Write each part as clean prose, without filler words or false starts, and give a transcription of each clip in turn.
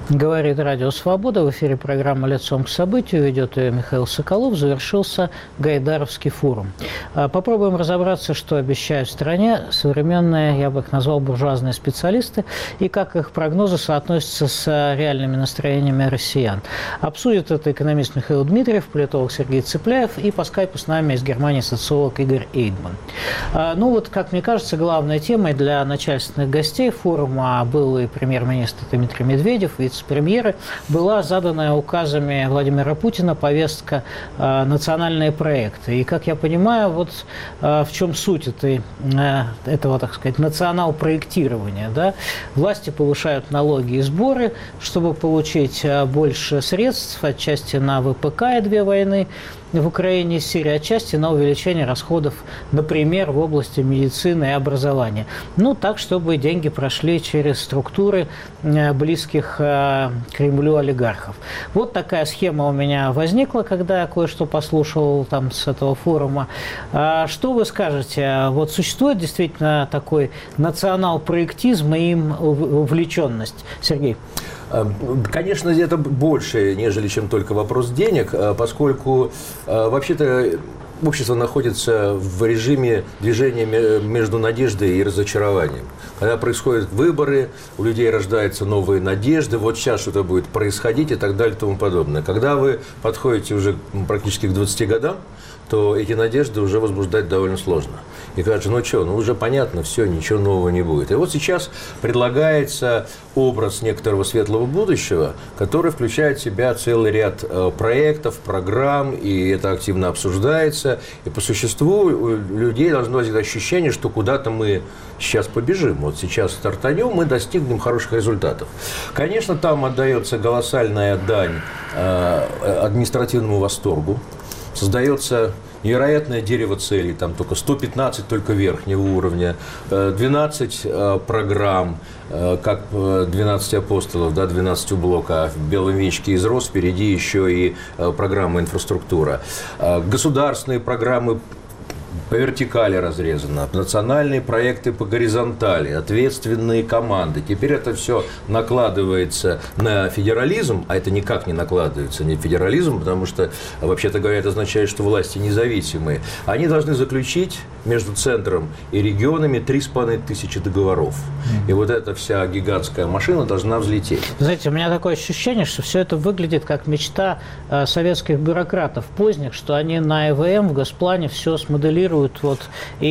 Говорит Радио Свобода. В эфире программа «Лицом к событию». Ведет ее Михаил Соколов. Завершился Гайдаровский форум. Попробуем разобраться, что обещают в стране современные, я бы их назвал, буржуазные специалисты, и как их прогнозы соотносятся с реальными настроениями россиян. Обсудит это экономист Михаил Дмитриев, политолог Сергей Цыпляев и по скайпу с нами из Германии социолог Игорь Эйдман. Ну вот, как мне кажется, главной темой для начальственных гостей форума был и премьер-министр Дмитрий Медведев, вице-премьеры, была заданная указами Владимира Путина повестка «Национальные проекты». И, как я понимаю, вот в чем суть этого, так сказать, национал-проектирования. Да? Власти повышают налоги и сборы, чтобы получить больше средств, отчасти на ВПК и 2 войны в Украине и Сирии, отчасти на увеличение расходов, например, в области медицины и образования. Ну, так, чтобы деньги прошли через структуры близких к Кремлю олигархов. Вот такая схема у меня возникла, когда я кое-что послушал там с этого форума. Что вы скажете? Вот существует действительно такой национал-проектизм и им увлеченность? Сергей? Конечно, это больше, нежели чем только вопрос денег, поскольку вообще-то общество находится в режиме движения между надеждой и разочарованием. Когда происходят выборы, у людей рождаются новые надежды, вот сейчас что-то будет происходить и так далее и тому подобное. Когда вы подходите уже практически к 20 годам, то эти надежды уже возбуждать довольно сложно. И кажется, ну что, ну уже понятно, все, ничего нового не будет. И вот сейчас предлагается образ некоторого светлого будущего, который включает в себя целый ряд проектов, программ, и это активно обсуждается. И по существу у людей должно возникнуть ощущение, что куда-то мы сейчас побежим. Вот сейчас стартанем, мы достигнем хороших результатов. Конечно, там отдается колоссальная дань административному восторгу. Создается невероятное дерево целей, там только 115 только верхнего уровня, 12 программ, как 12 апостолов, да, 12 блока, а в белом венчике из роз впереди еще и программа инфраструктура. Государственные программы по вертикали разрезано, национальные проекты по горизонтали, ответственные команды. Теперь это все накладывается на федерализм, а это никак не накладывается на федерализм, потому что, вообще-то говоря, это означает, что власти независимые. Они должны заключить между центром и регионами 3500 договоров. И вот эта вся гигантская машина должна взлететь. Знаете, у меня такое ощущение, что все это выглядит как мечта советских бюрократов поздних, что они на ЭВМ в Госплане все смоделируют, вот,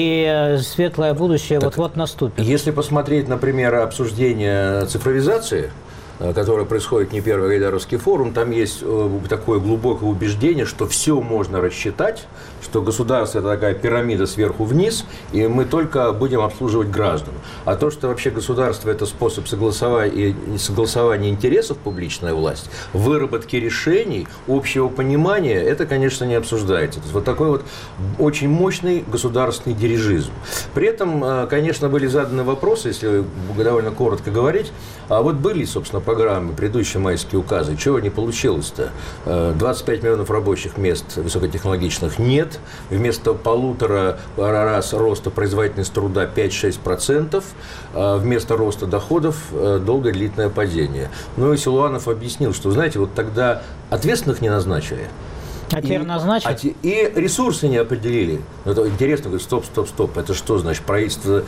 и светлое будущее вот-вот наступит. Если посмотреть, например, обсуждение цифровизации, которое происходит не первый Гайдаровский форум, там есть такое глубокое убеждение, что все можно рассчитать, что государство – это такая пирамида сверху вниз, и мы только будем обслуживать граждан. А то, что вообще государство – это способ согласования интересов, публичная власть, выработки решений, общего понимания, это, конечно, не обсуждается. То есть вот такой вот очень мощный государственный дирижизм. При этом, конечно, были заданы вопросы, если довольно коротко говорить, а вот были, собственно, программы, предыдущие майские указы, чего не получилось-то? 25 миллионов рабочих мест высокотехнологичных нет, вместо 1,5 раз роста производительности труда 5-6%, вместо роста доходов долгое длительное падение. Ну и Силуанов объяснил, что, знаете, вот тогда ответственных не назначили. А теперь назначат? И ресурсы не определили. Это интересно, говорит, стоп. Это что значит? Правительство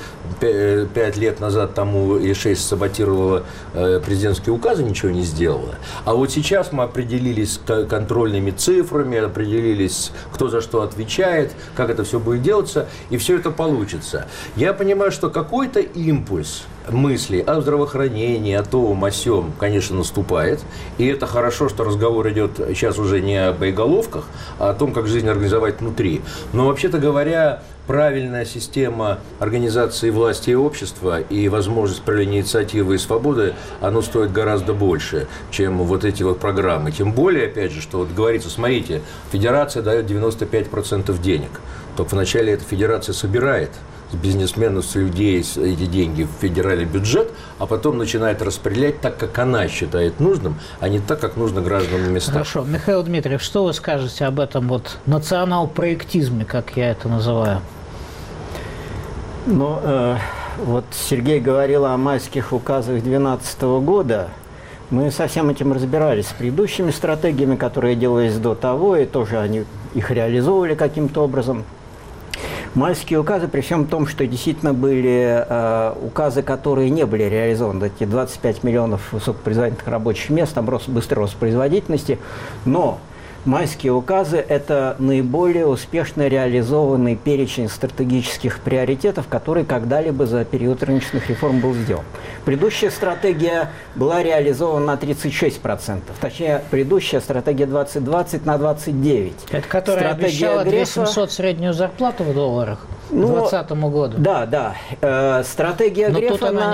5 лет назад тому или 6 саботировало президентские указы, ничего не сделало. А вот сейчас мы определились с контрольными цифрами, определились, кто за что отвечает, как это все будет делаться, и все это получится. Я понимаю, что какой-то импульс мысли о здравоохранении, о том, о сём, конечно, наступает. И это хорошо, что разговор идет сейчас уже не о боеголовках, а о том, как жизнь организовать внутри. Но, вообще-то говоря, правильная система организации власти и общества и возможность проявления инициативы и свободы, оно стоит гораздо больше, чем вот эти вот программы. Тем более, опять же, что вот говорится, смотрите, федерация дает 95% денег. Только вначале эта федерация собирает с бизнесменов, с людей эти деньги в федеральный бюджет, а потом начинает распределять так, как она считает нужным, а не так, как нужно гражданам на местах. Хорошо. Михаил Дмитриев, что вы скажете об этом вот национал-проектизме, как я это называю? Ну, вот Сергей говорил о майских указах 2012 года. Мы со всем этим разбирались с предыдущими стратегиями, которые делались до того, и тоже они их реализовывали каким-то образом. Майские указы, при всем том, что действительно были указы, которые не были реализованы, эти 25 миллионов высокопроизводительных рабочих мест, там быстрый рост производительности, но майские указы – это наиболее успешно реализованный перечень стратегических приоритетов, который когда-либо за период рыночных реформ был сделан. Предыдущая стратегия была реализована на 36%, точнее, предыдущая стратегия 2020 на 29%. Это которая обещала 2700 среднюю зарплату в долларах? К 2020 году. Да. Стратегия Грефа на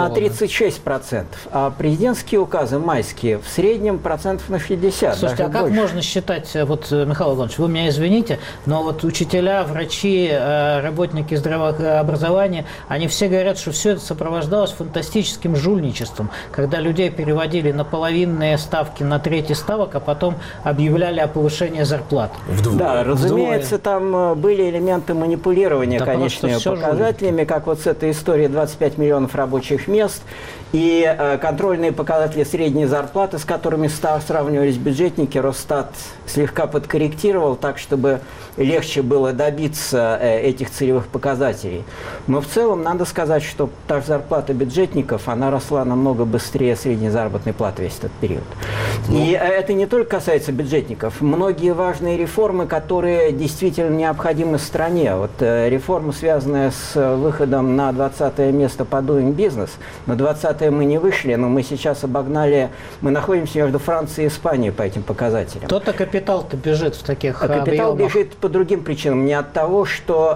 36%, а президентские указы майские в среднем процентов на 60%. Слушайте, а как больше можно считать, вот, Михаил Иванович, вы меня извините, но вот учителя, врачи, работники здравоохранения, они все говорят, что все это сопровождалось фантастическим жульничеством, когда людей переводили на половинные ставки, на трети ставок, а потом объявляли о повышении зарплат. Да, разумеется, там были элементы манипулирования, конечными показателями, как вот с этой историей 25 миллионов рабочих мест и контрольные показатели средней зарплаты, с которыми сравнивались бюджетники. Росстат слегка подкорректировал так, чтобы легче было добиться этих целевых показателей. Но в целом надо сказать, что та же зарплата бюджетников, она росла намного быстрее средней заработной платы весь этот период. И это не только касается бюджетников. Многие важные реформы, которые действительно необходимы стране. Вот реформа, связанная с выходом на 20-е место по Doing Business. На 20-е мы не вышли, но мы сейчас обогнали, мы находимся между Францией и Испанией по этим показателям. Кто-то капитал-то бежит в таких объемах. Капитал бежит по другим причинам. Не от того, что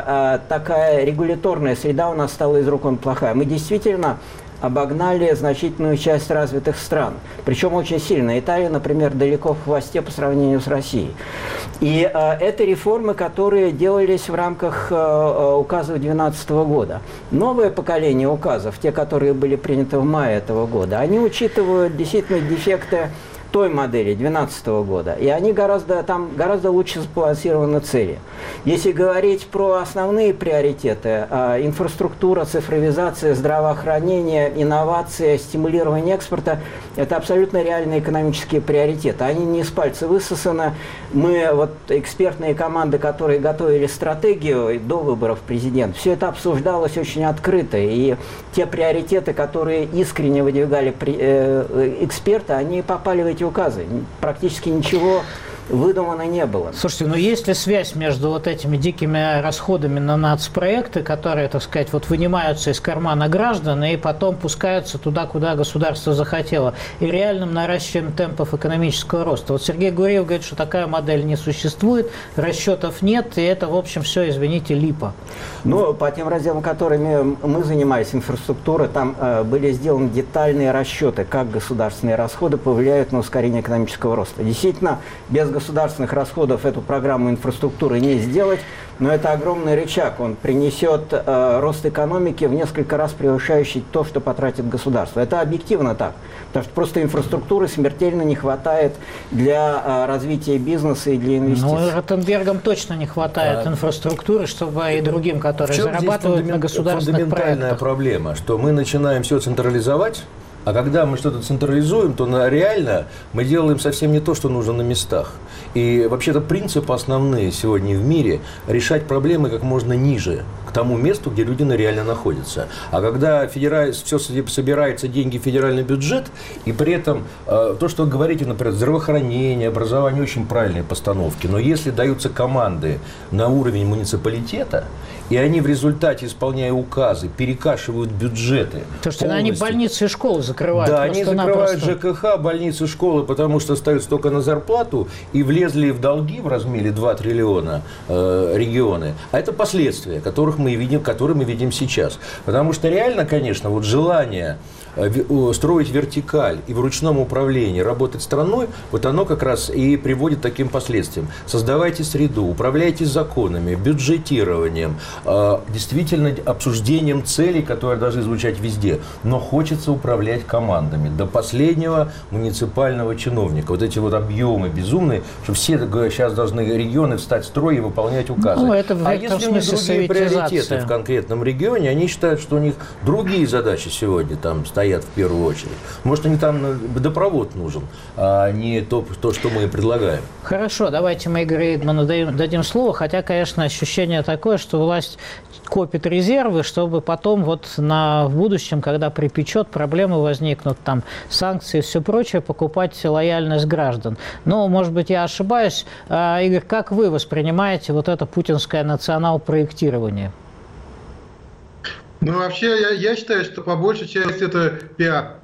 такая регуляторная среда у нас стала из рук вон плохая. Мы действительно обогнали значительную часть развитых стран. Причем очень сильно. Италия, например, далеко в хвосте по сравнению с Россией. И это реформы, которые делались в рамках указов 2012 года. Новое поколение указов, те, которые были приняты в мае этого года, они учитывают действительно дефекты той модели 2012 года, и они гораздо лучше сбалансированы цели. Если говорить про основные приоритеты, инфраструктура, цифровизация, здравоохранение, инновация, стимулирование экспорта, это абсолютно реальные экономические приоритеты. Они не с пальца высосаны. Мы, вот экспертные команды, которые готовили стратегию до выборов президента, все это обсуждалось очень открыто, и те приоритеты, которые искренне выдвигали эксперты, они попали в эти указы. Практически ничего выдумано не было. Слушайте, но есть ли связь между вот этими дикими расходами на нацпроекты, которые, так сказать, вот вынимаются из кармана граждан и потом пускаются туда, куда государство захотело, и реальным наращиванием темпов экономического роста? Вот Сергей Гуреев говорит, что такая модель не существует, расчетов нет, и это, в общем, все, извините, липа. Ну, по тем разделам, которыми мы занимались, инфраструктура, там были сделаны детальные расчеты, как государственные расходы повлияют на ускорение экономического роста. Действительно, без государственных расходов эту программу инфраструктуры не сделать, но это огромный рычаг. Он принесет рост экономики в несколько раз превышающий то, что потратит государство. Это объективно так, потому что просто инфраструктуры смертельно не хватает для развития бизнеса и для инвестиций. Ну, Ротенбергам точно не хватает инфраструктуры, чтобы и другим, которые зарабатывают на государственных проектах. Фундаментальная проблема, что мы начинаем все централизовать, а когда мы что-то централизуем, то реально мы делаем совсем не то, что нужно на местах. И вообще-то принципы основные сегодня в мире – решать проблемы как можно ниже, к тому месту, где люди реально находятся. А когда все собирается, деньги в федеральный бюджет, и при этом то, что вы говорите, например, здравоохранение, образование – очень правильные постановки. Но если даются команды на уровень муниципалитета, и они в результате, исполняя указы, перекашивают бюджеты. Слушайте, они больницы и школы закрывают. Да, они закрывают ЖКХ, больницы, школы, потому что остаются только на зарплату и влезли в долги в размере 2 триллиона регионы. А это последствия, которые мы видим сейчас. Потому что реально, конечно, вот желание строить вертикаль и в ручном управлении работать страной, вот оно как раз и приводит к таким последствиям. Создавайте среду, управляйте законами, бюджетированием, действительно обсуждением целей, которые должны звучать везде. Но хочется управлять командами до последнего муниципального чиновника. Вот эти вот объемы безумные, что все сейчас должны регионы встать в строй и выполнять указы. Ну, это а если у них другие приоритеты в конкретном регионе, они считают, что у них другие задачи сегодня там стоят. стоят в первую очередь. Может, они там водопровод нужен, а не то, что мы предлагаем. Хорошо, давайте мы Игорю Идману дадим слово, хотя, конечно, ощущение такое, что власть копит резервы, чтобы потом вот в будущем, когда припечет, проблемы возникнут, там санкции и все прочее, покупать лояльность граждан. Но, может быть, я ошибаюсь. Игорь, как вы воспринимаете вот это путинское национал-проектирование? Ну, вообще, я считаю, что по большей части это пиар.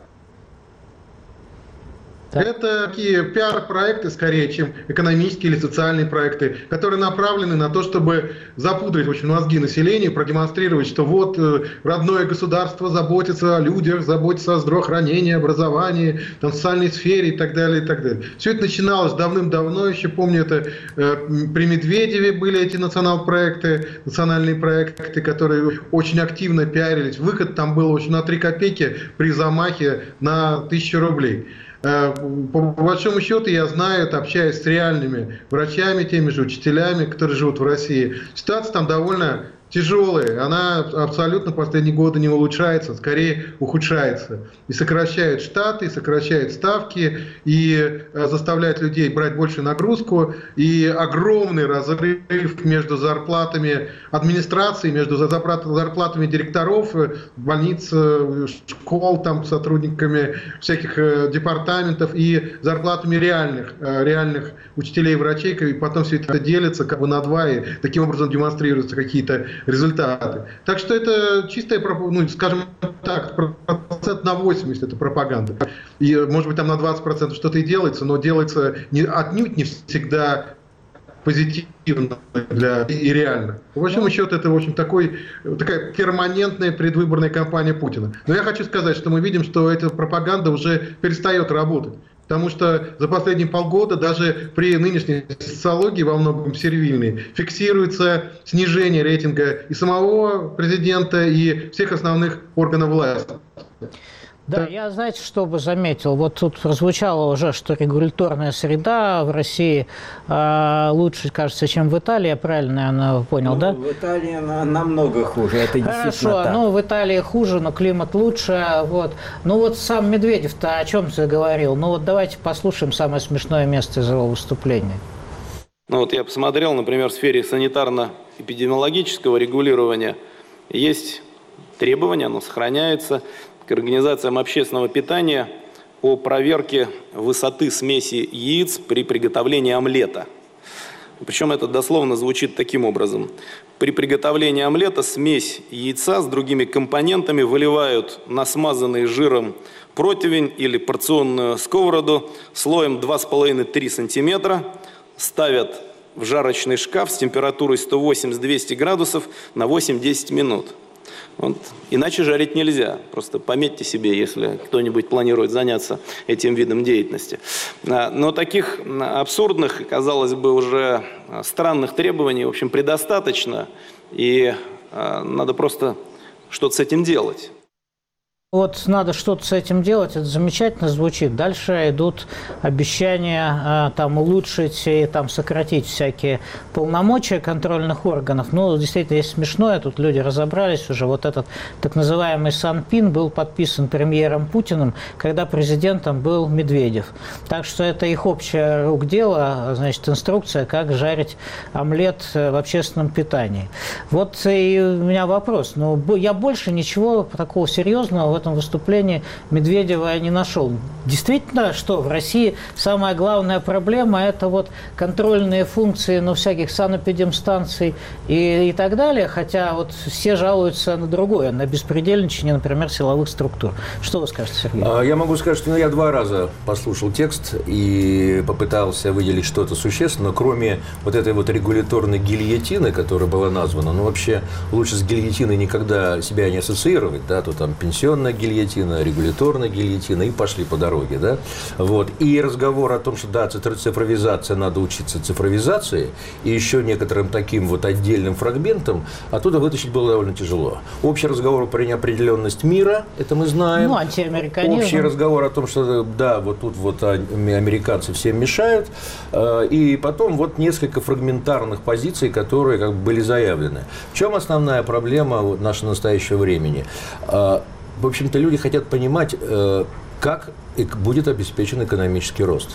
Так. Это такие пиар-проекты, скорее, чем экономические или социальные проекты, которые направлены на то, чтобы запудрить, в общем, мозги населению, продемонстрировать, что вот родное государство заботится о людях, заботится о здравоохранении, образовании, там, социальной сфере и так далее, и так далее. Все это начиналось давным-давно, еще помню, это при Медведеве были эти национальные проекты, которые очень активно пиарились. Выход там был, в общем, на 3 копейки при замахе на 1000 рублей. По большому счету, я знаю, общаясь с реальными врачами, теми же учителями, которые живут в России, ситуация там довольно тяжелая. Она абсолютно последние годы не улучшается, скорее ухудшается. И сокращает штаты, и сокращает ставки, и заставляет людей брать большую нагрузку. И огромный разрыв между зарплатами администрации, между зарплатами директоров больниц, школ, там, сотрудниками всяких департаментов и зарплатами реальных учителей и врачей. И потом все это делится как бы на 2, и таким образом демонстрируются какие-то результаты. Так что это чистая, ну, скажем так, 80% это пропаганда. И, может быть, там на 20% что-то и делается, но делается отнюдь не всегда позитивно и реально. По большому счету, это, в общем, такая перманентная предвыборная кампания Путина. Но я хочу сказать, что мы видим, что эта пропаганда уже перестает работать. Потому что за последние полгода даже при нынешней социологии, во многом сервильной, фиксируется снижение рейтинга и самого президента, и всех основных органов власти. Да, я, знаете, что бы заметил? Вот тут прозвучало уже, что регуляторная среда в России лучше, кажется, чем в Италии. Я правильно, наверное, понял, да? В Италии намного хуже, это действительно так. Хорошо, в Италии хуже, но климат лучше. Вот. Ну вот сам Медведев-то о чем говорил? Ну вот давайте послушаем самое смешное место из его выступления. Ну вот я посмотрел, например, в сфере санитарно-эпидемиологического регулирования есть требования, оно сохраняется, к организациям общественного питания по проверке высоты смеси яиц при приготовлении омлета. Причем это дословно звучит таким образом. При приготовлении омлета смесь яйца с другими компонентами выливают на смазанный жиром противень или порционную сковороду слоем 2,5-3 см, ставят в жарочный шкаф с температурой 180-200 градусов на 8-10 минут. Вот. Иначе жарить нельзя. Просто пометьте себе, если кто-нибудь планирует заняться этим видом деятельности. Но таких абсурдных, казалось бы, уже странных требований, в общем, предостаточно. И надо просто что-то с этим делать. Вот надо что-то с этим делать, это замечательно звучит. Дальше идут обещания там улучшить и там сократить всякие полномочия контрольных органов. Ну, действительно, есть смешное, тут люди разобрались уже. Вот этот так называемый Санпин был подписан премьером Путиным, когда президентом был Медведев. Так что это их общее рук дело, значит, инструкция, как жарить омлет в общественном питании. Вот и у меня вопрос. Ну, я больше ничего такого серьезного в этом выступлении Медведева я не нашел. Действительно, что в России самая главная проблема – это вот контрольные функции, всяких санэпидемстанций и так далее, хотя вот все жалуются на другое, на беспредельничание, например, силовых структур. Что вы скажете, Сергей? Я могу сказать, что я 2 раза послушал текст и попытался выделить что-то существенное, кроме вот этой вот регуляторной гильотины, которая была названа. Вообще лучше с гильотиной никогда себя не ассоциировать, да, то там пенсионная гильотина, регуляторная гильотина, и пошли по дороге, да. Вот. И разговор о том, что, да, цифровизация, надо учиться цифровизации, и еще некоторым таким вот отдельным фрагментам, оттуда вытащить было довольно тяжело. Общий разговор про неопределенность мира, это мы знаем. Антиамериканизм. Общий разговор о том, что, да, вот тут вот американцы всем мешают, и потом вот несколько фрагментарных позиций, которые как бы были заявлены. В чем основная проблема нашего настоящего времени? в общем-то, люди хотят понимать, как будет обеспечен экономический рост.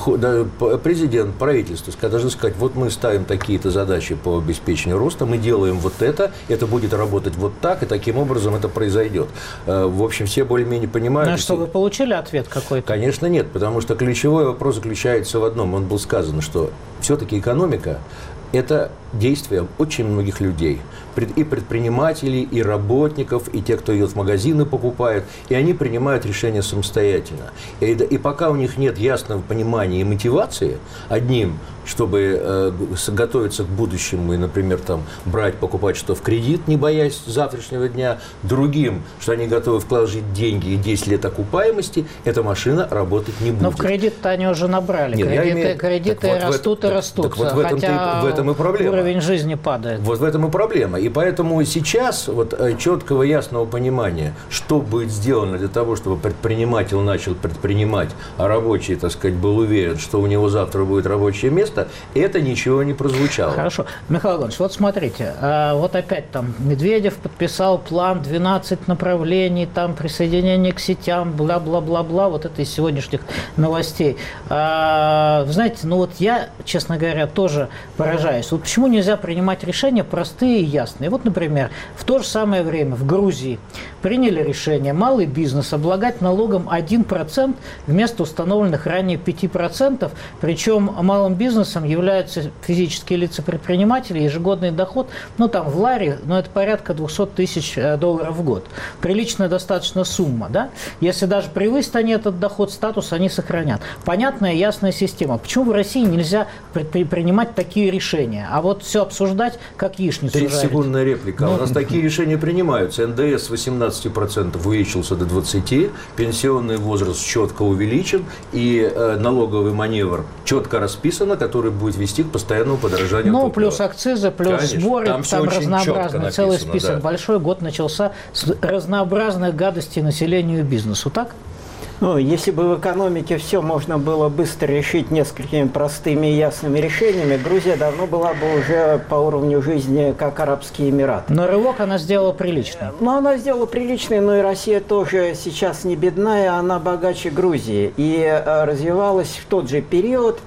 Президент, правительство должны сказать, вот мы ставим такие-то задачи по обеспечению роста, мы делаем вот это будет работать вот так, и таким образом это произойдет. В общем, все более-менее понимают. Ну, что, вы получили ответ какой-то? Конечно, нет, потому что ключевой вопрос заключается в одном. Он был сказано, что все-таки экономика – это действия очень многих людей, и предпринимателей, и работников, и тех, кто идет в магазины, покупает, и они принимают решения самостоятельно. И пока у них нет ясного понимания и мотивации одним, чтобы готовиться к будущему и, например, там, брать, покупать что в кредит, не боясь завтрашнего дня, другим, что они готовы вкладывать деньги и 10 лет окупаемости, эта машина работать не будет. Но в кредит-то они уже набрали. Нет, кредиты растут и растут. Так вот в этом и проблема. Уровень жизни падает. Вот в этом и проблема. И поэтому сейчас вот четкого, ясного понимания, что будет сделано для того, чтобы предприниматель начал предпринимать, а рабочий, так сказать, был уверен, что у него завтра будет рабочее место, это ничего не прозвучало. Хорошо. Михаил Иванович, вот смотрите, вот опять там Медведев подписал план 12 направлений, там присоединение к сетям, бла-бла-бла-бла, вот это из сегодняшних новостей. Вы знаете, ну вот я, честно говоря, тоже поражаюсь. Вот почему нельзя принимать решения простые и ясные? Вот, например, в то же самое время в Грузии приняли решение малый бизнес облагать налогом 1% вместо установленных ранее 5%, причем малым бизнесом являются физические лица-предприниматели, ежегодный доход, ну там в ларе, но это порядка $200 тысяч в год. Приличная достаточно сумма, да? Если даже превысят они этот доход, статус они сохранят. Понятная, ясная система. Почему в России нельзя принимать такие решения? А вот все обсуждать, как яичницу жарить. 30-секундная реплика. У нас такие решения принимаются. НДС с 18% увеличился до 20%, пенсионный возраст четко увеличен, и налоговый маневр четко расписан, который будет вести к постоянному подорожанию топлива. Плюс акцизы, плюс Конечно, сборы, там разнообразный целый список. Да. Большой год начался с разнообразных гадостей населению и бизнесу, так? Ну, если бы в экономике все можно было быстро решить несколькими простыми и ясными решениями, Грузия давно была бы уже по уровню жизни, как Арабские Эмираты. Но рывок она сделала приличный. Ну, она сделала приличный, но и Россия тоже сейчас не бедная, она богаче Грузии. И развивалась в тот же период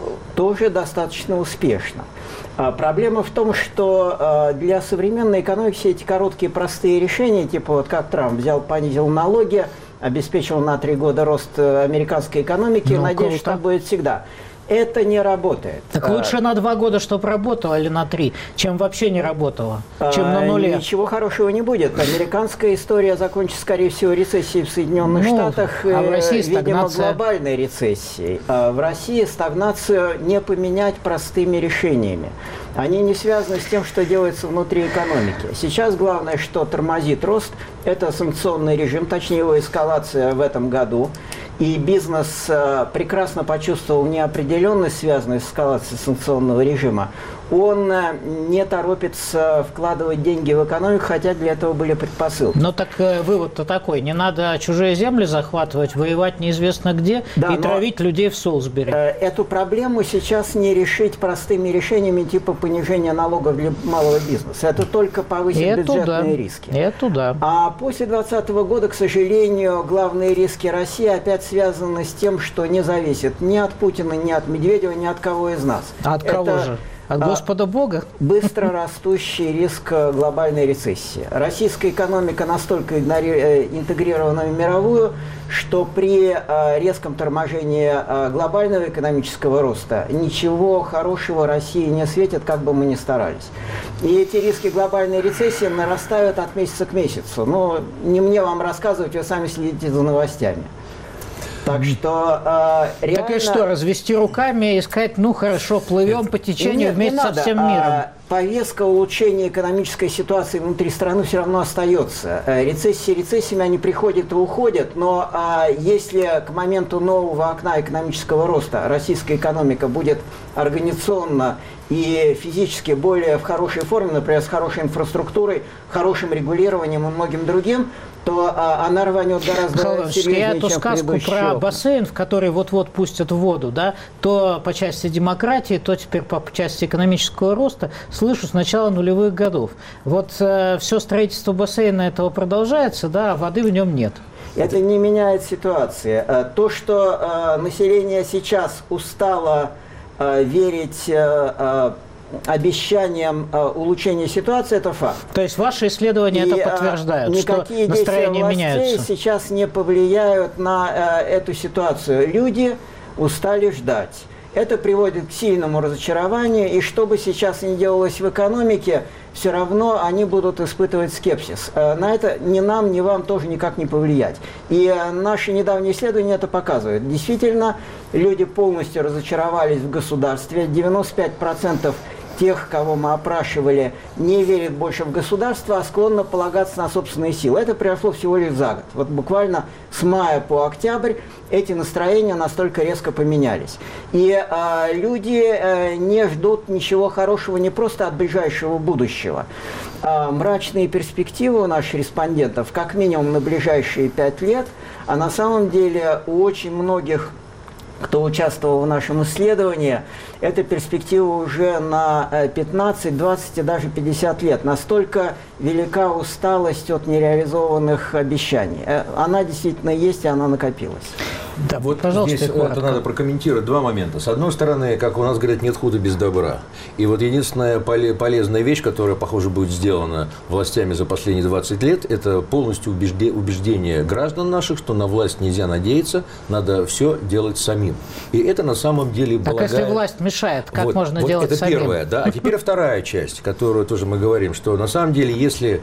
тоже достаточно успешно. Проблема в том, что для современной экономики все эти короткие простые решения, типа вот как Трамп взял, понизил налоги, обеспечил на 3 года рост американской экономики, надеюсь, что будет всегда. Это не работает. Так лучше на 2 года, чтобы работало, или на 3, чем вообще не работало, чем на нуле. Ничего хорошего не будет. Американская история закончится, скорее всего, рецессией в Соединенных Штатах, а в России видимо, глобальной рецессией. В России стагнацию не поменять простыми решениями. Они не связаны с тем, что делается внутри экономики. Сейчас главное, что тормозит рост, это санкционный режим, точнее его эскалация в этом году. И бизнес прекрасно почувствовал неопределенность, связанную с эскалацией санкционного режима. Он не торопится вкладывать деньги в экономику, хотя для этого были предпосылки. Но так вывод-то такой: не надо чужие земли захватывать, воевать неизвестно где, да, и травить людей в Солсбери. Эту проблему сейчас не решить простыми решениями типа понижения налогов для малого бизнеса. Это только повысит бюджетные риски. Это да. А после 2020 года, к сожалению, главные риски России опять связаны с тем, что не зависит ни от Путина, ни от Медведева, ни от кого из нас. А от кого же? От Господа Бога? Быстро растущий риск глобальной рецессии. Российская экономика настолько интегрирована в мировую, что при резком торможении глобального экономического роста ничего хорошего России не светит, как бы мы ни старались. И эти риски глобальной рецессии нарастают от месяца к месяцу. Но не мне вам рассказывать, вы сами следите за новостями. Так что реально... Так и что, развести руками и сказать, ну хорошо, плывем по течению вместе со всем миром? Повестка улучшения экономической ситуации внутри страны все равно остается. Рецессиями они приходят и уходят, но если к моменту нового окна экономического роста российская экономика будет организационно и физически более в хорошей форме, например, с хорошей инфраструктурой, хорошим регулированием и многим другим, то она рванет гораздо серьезнее, я эту чем сказку предыдущий про опыт. бассейн, в который вот-вот пустят в воду, да, то по части демократии, то теперь по части экономического роста слышу с начала нулевых годов. Вот все строительство бассейна этого продолжается, да, а воды в нем нет. Это не меняет ситуации. То, что население сейчас устало верить обещаниям улучшения ситуации, это факт. То есть ваши исследования это подтверждают, что настроения меняются? Сейчас не повлияют на эту ситуацию. Люди устали ждать. Это приводит к сильному разочарованию, и что бы сейчас ни делалось в экономике, все равно они будут испытывать скепсис. На это ни нам, ни вам тоже никак не повлиять. И наши недавние исследования это показывают. Действительно, люди полностью разочаровались в государстве. 95% тех, кого мы опрашивали, не верят больше в государство, а склонны полагаться на собственные силы. Это произошло всего лишь за год. Вот буквально с мая по октябрь эти настроения настолько резко поменялись. И люди не ждут ничего хорошего не просто от ближайшего будущего. Мрачные перспективы у наших респондентов, как минимум на ближайшие 5 лет, а на самом деле у очень многих, кто участвовал в нашем исследовании, эта перспектива уже на 15, 20 и даже 50 лет. Настолько велика усталость от нереализованных обещаний. Она действительно есть, и она накопилась. Да, вот пожалуйста, здесь это надо прокомментировать два момента. С одной стороны, как у нас говорят, нет худа без добра. И вот единственная полезная вещь, которая, похоже, будет сделана властями за последние 20 лет, это полностью убеждение граждан наших, что на власть нельзя надеяться, надо все делать самим. И это на самом деле благо... Так если власть мешает, как можно делать это самим? Это первое, да. А теперь вторая часть, которую тоже мы говорим, что на самом деле, если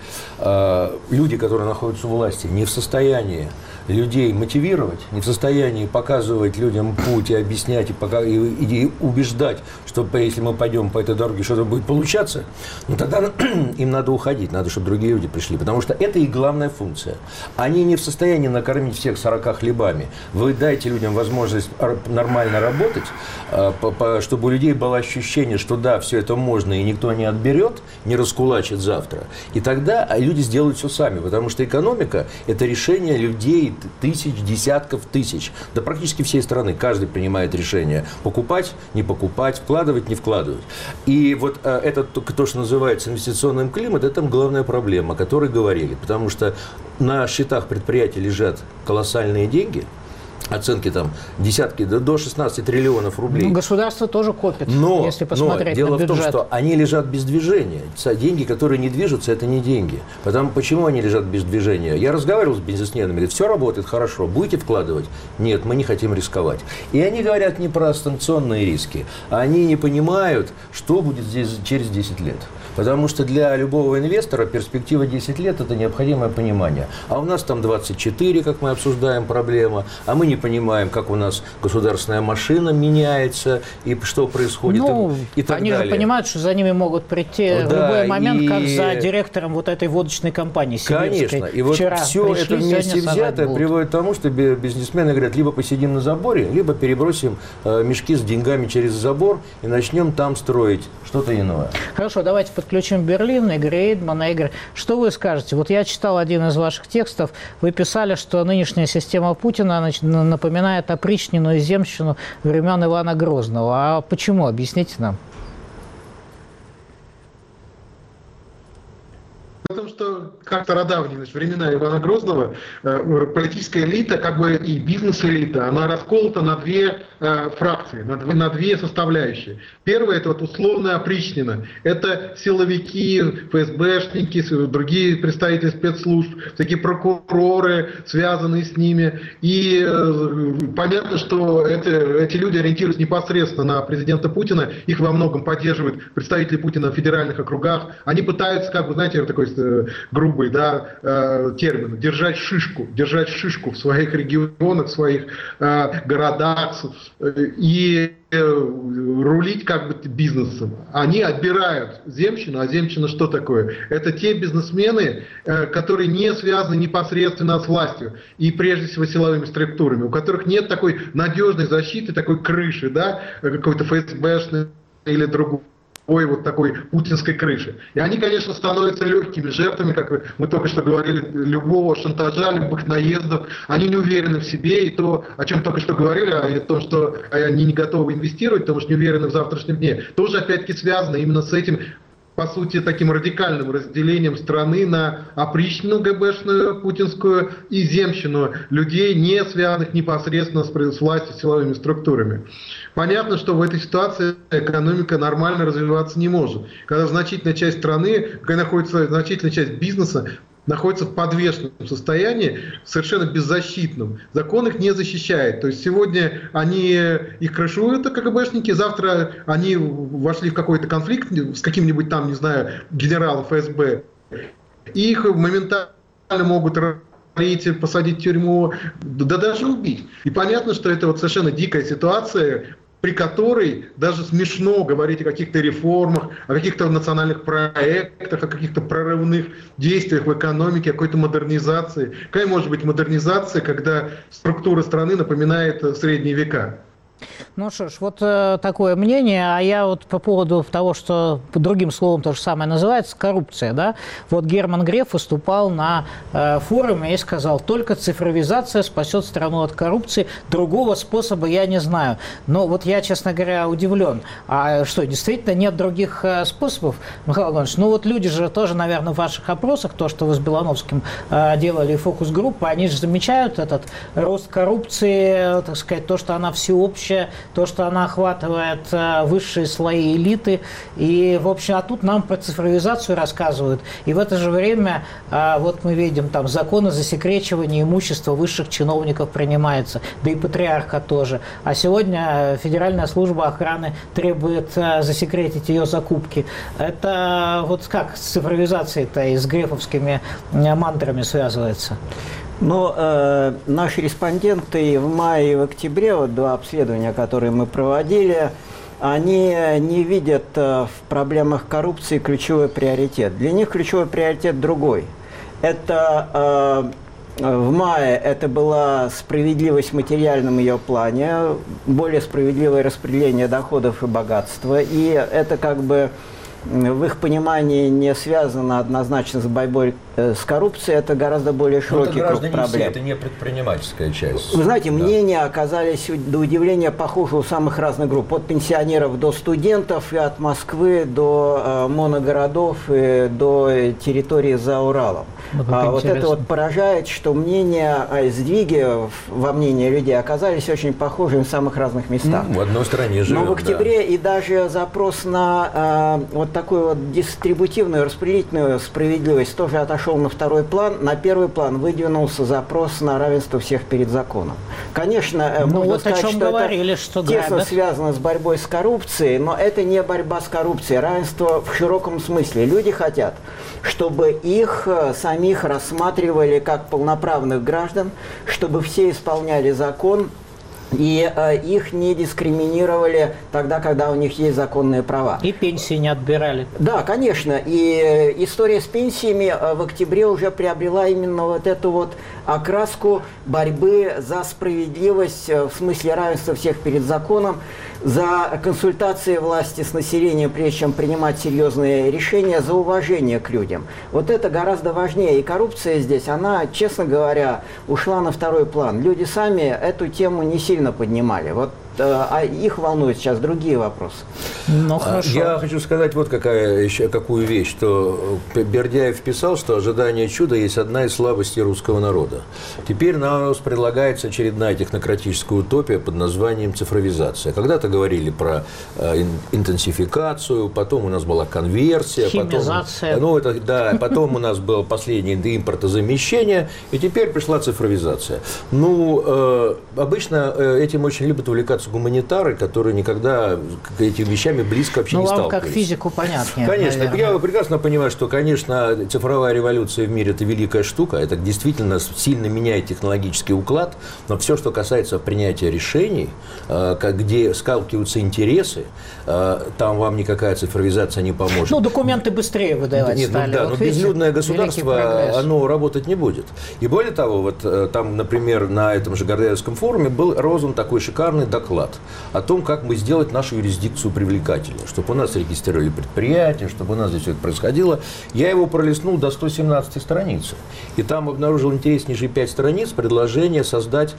люди, которые находятся у власти, не в состоянии людей мотивировать, не в состоянии показывать людям путь и объяснять, и убеждать, что если мы пойдем по этой дороге, что-то будет получаться, ну тогда им надо уходить, надо, чтобы другие люди пришли. Потому что это их главная функция. Они не в состоянии накормить всех 40 хлебами. Вы дайте людям возможность нормально работать, чтобы у людей было ощущение, что да, все это можно, и никто не отберет, не раскулачит завтра. И тогда люди сделают все сами, потому что экономика – это решение людей, тысяч, десятков тысяч. Да практически всей страны. Каждый принимает решение. Покупать, не покупать, вкладывать, не вкладывать. И вот это то, что называется инвестиционным климатом, это главная проблема, о которой говорили. Потому что на счетах предприятий лежат колоссальные деньги. Оценки там десятки, до 16 триллионов рублей. Ну, государство тоже копит, если посмотреть дело на бюджет. в том, что они лежат без движения. Деньги, которые не движутся, это не деньги. Почему они лежат без движения? Я разговаривал с бизнесменами, говорят, все работает хорошо, будете вкладывать? Нет, мы не хотим рисковать. И они говорят не про санкционные риски. Они не понимают, что будет здесь через 10 лет. Потому что для любого инвестора перспектива 10 лет – это необходимое понимание. А у нас там 24, как мы обсуждаем, проблема. А мы не понимаем, как у нас государственная машина меняется, и что происходит, и так они далее. Же понимают, что за ними могут прийти в любой момент, как за директором вот этой водочной компании сибирской. Конечно. И вот все это вместе взятое приводит к тому, что бизнесмены говорят, либо посидим на заборе, либо перебросим мешки с деньгами через забор и начнем там строить что-то иное. Хорошо, давайте подключим Берлин, Игорь Эйдман. Игорь, что вы скажете? Вот я читал один из ваших текстов. Вы писали, что нынешняя система Путина напоминает опричнину и земщину времен Ивана Грозного. А почему? Объясните нам. Потому что как стародавние времена Ивана Грозного политическая элита, как бы и бизнес-элита, она расколота на две фракции, на две составляющие. Первая – это вот условная опричнина. Это силовики, ФСБшники, другие представители спецслужб, такие прокуроры, связанные с ними. И понятно, что эти люди ориентируются непосредственно на президента Путина. Их во многом поддерживают представители Путина в федеральных округах. Они пытаются, как вы знаете, такой грубый термин, держать шишку в своих регионах, в своих городах и рулить как бы бизнесом. Они отбирают земщину, а земщина что такое? Это те бизнесмены, которые не связаны непосредственно с властью и прежде всего силовыми структурами, у которых нет такой надежной защиты, такой крыши, да, какой-то ФСБшной или другой. вот такой путинской крыши. И они, конечно, становятся легкими жертвами, как мы только что говорили, любого шантажа, любых наездов. Они не уверены в себе, и то, о чем только что говорили, о том, что они не готовы инвестировать, потому что не уверены в завтрашнем дне, тоже опять-таки связано именно с этим, по сути, таким радикальным разделением страны на опричную ГБшную, путинскую и земщину людей, не связанных непосредственно с властью, силовыми структурами. Понятно, что в этой ситуации экономика нормально развиваться не может. Когда значительная часть страны, когда находится значительная часть бизнеса, находится в подвешенном состоянии, совершенно беззащитном. Закон их не защищает. То есть сегодня они их крышуют, КГБшники, завтра они вошли в какой-то конфликт с каким-нибудь там, не знаю, генералом ФСБ. И их моментально могут посадить в тюрьму, да даже убить. И понятно, что это вот совершенно дикая ситуация, при которой даже смешно говорить о каких-то реформах, о каких-то национальных проектах, о каких-то прорывных действиях в экономике, о какой-то модернизации. Какая может быть модернизация, когда структура страны напоминает средние века? Ну что ж, вот такое мнение, а я вот по поводу того, что другим словом то же самое называется, коррупция, да. Вот Герман Греф выступал на форуме и сказал, только цифровизация спасет страну от коррупции, другого способа я не знаю. Но вот я, честно говоря, удивлен. А что, действительно нет других способов, Михаил Иванович? Ну вот люди же тоже, наверное, в ваших опросах, то, что вы с Белановским делали фокус-группы, они же замечают этот рост коррупции, так сказать, то, что она всеобщая, то, что она охватывает высшие слои элиты. И, в общем, а тут нам про цифровизацию рассказывают. И в это же время, вот мы видим, там закон о засекречивании имущества высших чиновников принимается, да и патриарха тоже. А сегодня Федеральная служба охраны требует засекретить ее закупки. Это вот как с цифровизацией-то и с грефовскими мантрами связывается? Но наши респонденты в мае и в октябре, вот два обследования, которые мы проводили, они не видят в проблемах коррупции ключевой приоритет. Для них ключевой приоритет другой. Это в мае это была справедливость в материальном ее плане, более справедливое распределение доходов и богатства. И это как бы в их понимании не связано однозначно с борьбой с коррупцией, это гораздо более широкий круг проблем. Это не предпринимательская часть. Вы знаете, мнения оказались до удивления похожи у самых разных групп. От пенсионеров до студентов, и от Москвы до моногородов, и до территории за Уралом. Вот это вот поражает, что мнения, сдвиги во мнении людей оказались очень похожими в самых разных местах. В одной стране живем. Но в октябре и даже запрос на вот такую вот дистрибутивную, распределительную справедливость тоже отошел на второй план. На первый план выдвинулся запрос на равенство всех перед законом. Конечно, можно вот сказать, что говорили, это что тесно связано с борьбой с коррупцией, но это не борьба с коррупцией, равенство в широком смысле. Люди хотят, чтобы их самих рассматривали как полноправных граждан, чтобы все исполняли закон, и их не дискриминировали тогда, когда у них есть законные права. И пенсии не отбирали. Да, конечно. И история с пенсиями в октябре уже приобрела именно вот эту вот окраску борьбы за справедливость, в смысле равенства всех перед законом, за консультации власти с населением, прежде чем принимать серьезные решения, за уважение к людям. Вот это гораздо важнее. И коррупция здесь, она, честно говоря, ушла на второй план. Люди сами эту тему не сильно поднимали. Вот, а их волнуют сейчас другие вопросы. Ну, хорошо. Я хочу сказать вот какую вещь, что Бердяев писал, что ожидание чуда есть одна из слабостей русского народа. Теперь нам предлагается очередная технократическая утопия под названием цифровизация. Когда-то говорили про интенсификацию, потом у нас была конверсия, химизация. Потом у нас было последнее импортозамещение, и теперь пришла цифровизация. Обычно этим очень любят увлекаться гуманитары, которые никогда к этим вещами близко вообще не сталкивались. Как физику понятнее. Конечно. Наверное. Я прекрасно понимаю, что, конечно, цифровая революция в мире – это великая штука, это действительно сильно меняет технологический уклад, но все, что касается принятия решений, где сталкиваются интересы, там вам никакая цифровизация не поможет. Документы быстрее выдавать стали. Но безлюдное государство, оно работать не будет. И более того, вот там, например, на этом же Гордеевском форуме был роздан такой шикарный доклад доклад о том, как мы сделать нашу юрисдикцию привлекательной, чтобы у нас регистрировали предприятия, чтобы у нас здесь все это происходило. Я его пролистнул до 117 страницы. И там обнаружил интереснейшие 5 страниц предложения создать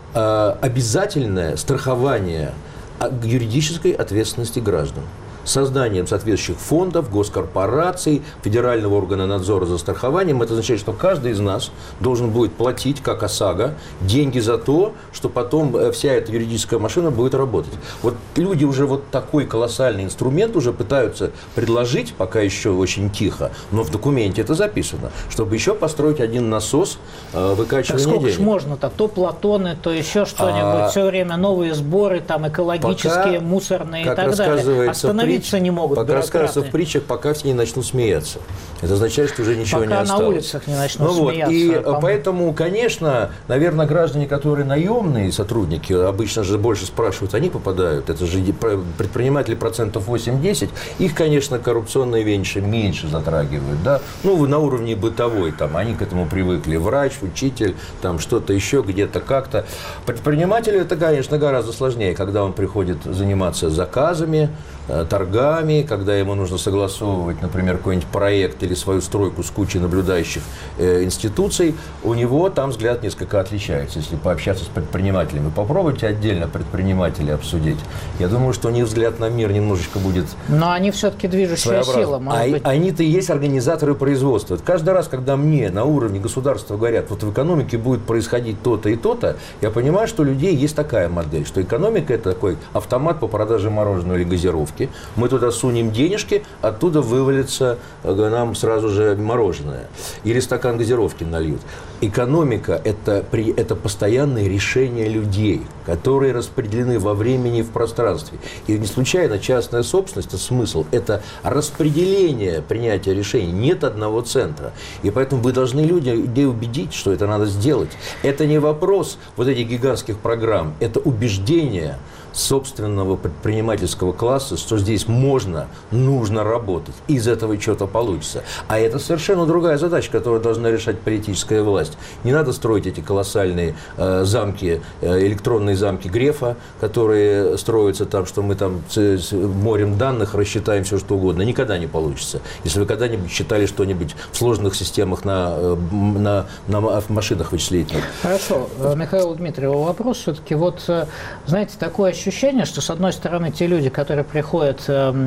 обязательное страхование юридической ответственности граждан. Созданием соответствующих фондов, госкорпораций, федерального органа надзора за страхованием. Это означает, что каждый из нас должен будет платить, как ОСАГО, деньги за то, что потом вся эта юридическая машина будет работать. Вот люди уже вот такой колоссальный инструмент уже пытаются предложить, пока еще очень тихо, но в документе это записано, чтобы еще построить один насос выкачивания денег. Сколько ж можно-то? То Платоны, то еще что-нибудь. Все время новые сборы, там экологические, мусорные и так далее. Остановиться не могут пока рассказывается в притчах, пока все не начнут смеяться. Это означает, что уже ничего не осталось. Пока на улицах не начнут смеяться. И поэтому, конечно, наверное, граждане, которые наемные сотрудники, обычно же больше спрашивают, они попадают. Это же предприниматели 8-10%. Их, конечно, коррупционные вещи меньше затрагивают. Да? Ну, на уровне бытовой, там, они к этому привыкли. Врач, учитель, там, что-то еще, где-то как-то. Предпринимателю это, конечно, гораздо сложнее, когда он приходит заниматься заказами, торгами, когда ему нужно согласовывать, например, какой-нибудь проект или свою стройку с кучей наблюдающих институций, у него там взгляд несколько отличается, если пообщаться с предпринимателями. Попробуйте отдельно предпринимателей обсудить. Я думаю, что у них взгляд на мир немножечко будет... Но они все-таки движущая сила, может быть. Они-то и есть организаторы производства. Каждый раз, когда мне на уровне государства говорят, вот в экономике будет происходить то-то и то-то, я понимаю, что у людей есть такая модель, что экономика – это такой автомат по продаже мороженого или газировки. Мы туда сунем денежки, оттуда вывалится нам сразу же мороженое. Или стакан газировки нальют. Экономика – это постоянное решение людей, которые распределены во времени и в пространстве. И не случайно частная собственность, это смысл, это распределение принятия решений. Нет одного центра. И поэтому вы должны людей убедить, что это надо сделать. Это не вопрос вот этих гигантских программ, это убеждение собственного предпринимательского класса, что здесь можно, нужно работать, из этого что-то получится. А это совершенно другая задача, которую должна решать политическая власть. Не надо строить эти колоссальные замки, электронные замки Грефа, которые строятся там, что мы там с морем данных рассчитаем все, что угодно. Никогда не получится. Если вы когда-нибудь считали что-нибудь в сложных системах на машинах вычислительных. Хорошо. Михаил Дмитриев, вопрос все-таки. Вот, знаете, такое ощущение, что, с одной стороны, те люди, которые приходят,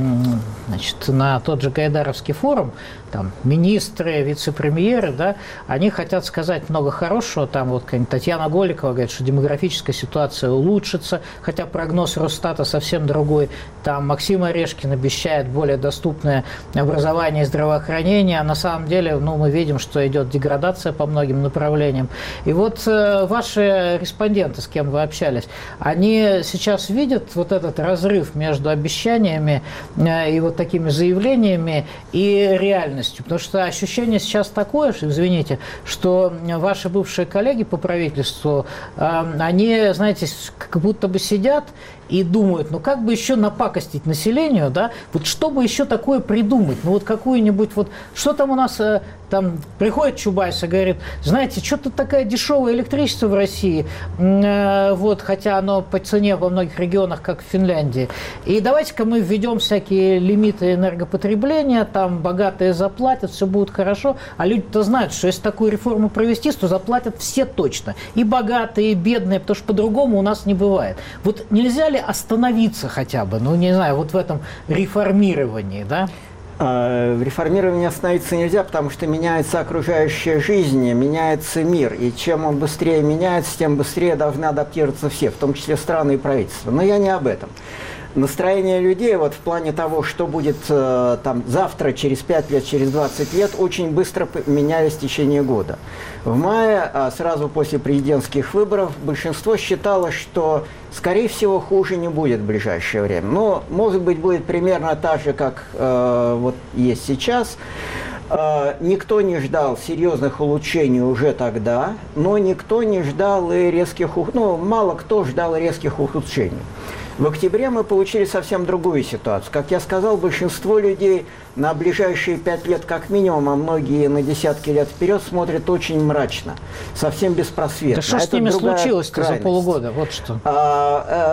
значит, на тот же Гайдаровский форум, там, министры, вице-премьеры, да, они хотят сказать много хорошего. Там вот Татьяна Голикова говорит, что демографическая ситуация улучшится, хотя прогноз Росстата совсем другой. Там Максим Орешкин обещает более доступное образование и здравоохранение, а на самом деле, ну, мы видим, что идет деградация по многим направлениям. И вот ваши респонденты, с кем вы общались, они сейчас видят вот этот разрыв между обещаниями и вот такими заявлениями и реальностью. Потому что ощущение сейчас такое, что, извините, что ваши бывшие коллеги по правительству, они, знаете, как будто бы сидят и думают, ну как бы еще напакостить населению, да, вот что бы еще такое придумать, ну вот какую-нибудь, вот что там у нас, там приходит Чубайс и говорит, знаете, что-то такое дешевое электричество в России, вот, хотя оно по цене во многих регионах, как в Финляндии, и давайте-ка мы введем всякие лимиты энергопотребления, там богатые заплатят, все будет хорошо, а люди-то знают, что если такую реформу провести, то заплатят все точно, и богатые, и бедные, потому что по-другому у нас не бывает. Вот нельзя ли остановиться хотя бы, ну, не знаю, вот в этом реформировании, да? В реформировании остановиться нельзя, потому что меняется окружающая жизнь, меняется мир. И чем он быстрее меняется, тем быстрее должны адаптироваться все, в том числе страны и правительства. Но я не об этом. Настроение людей вот в плане того, что будет там завтра, через 5 лет, через 20 лет, очень быстро менялись в течение года. В мае, сразу после президентских выборов, большинство считало, что, скорее всего, хуже не будет в ближайшее время. Но, может быть, будет примерно так же, как вот есть сейчас. Никто не ждал серьезных улучшений уже тогда, но никто не ждал и резких, ну, мало кто ждал резких ухудшений. В октябре мы получили совсем другую ситуацию. Как я сказал, большинство людей на ближайшие 5 лет как минимум, а многие на десятки лет вперед смотрят очень мрачно, совсем беспросветно. Да что с ними случилось-то за полгода? Вот что.